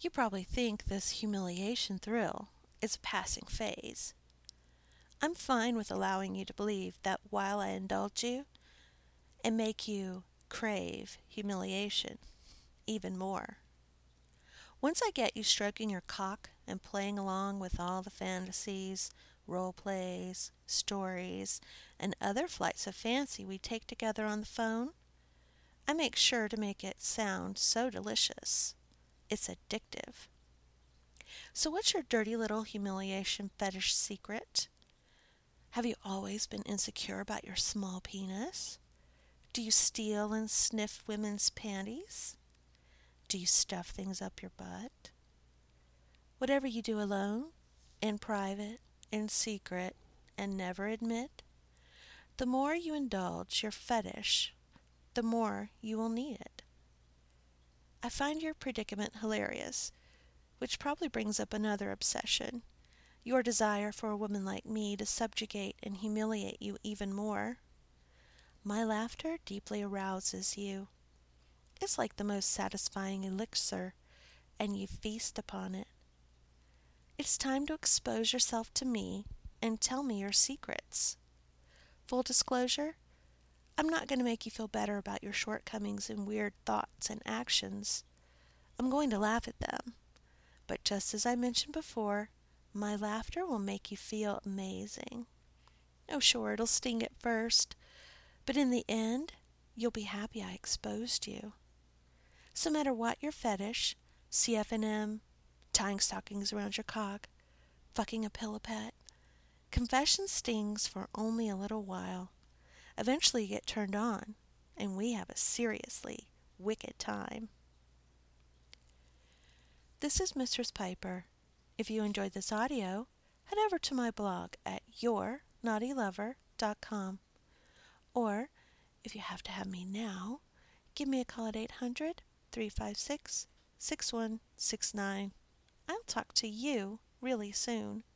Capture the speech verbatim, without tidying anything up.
You probably think this humiliation thrill is a passing phase. I'm fine with allowing you to believe that while I indulge you and make you crave humiliation even more. Once I get you stroking your cock and playing along with all the fantasies, role plays, stories, and other flights of fancy we take together on the phone, I make sure to make it sound so delicious. It's addictive. So what's your dirty little humiliation fetish secret? Have you always been insecure about your small penis? Do you steal and sniff women's panties? Do you stuff things up your butt? Whatever you do alone, in private, in secret, and never admit, the more you indulge your fetish, the more you will need it. I find your predicament hilarious, which probably brings up another obsession, your desire for a woman like me to subjugate and humiliate you even more. My laughter deeply arouses you. It's like the most satisfying elixir, and you feast upon it. It's time to expose yourself to me and tell me your secrets. Full disclosure, I'm not going to make you feel better about your shortcomings and weird thoughts and actions. I'm going to laugh at them. But just as I mentioned before, my laughter will make you feel amazing. Oh, sure, it'll sting at first, but in the end, you'll be happy I exposed you. So no matter what your fetish, C F and M, tying stockings around your cock, fucking a pillow pet, confession stings for only a little while. Eventually you get turned on, and we have a seriously wicked time. This is Mistress Piper. If you enjoyed this audio, head over to my blog at your naughty lover dot com. Or, if you have to have me now, give me a call at eight hundred, three five six, six one six nine. I'll talk to you really soon.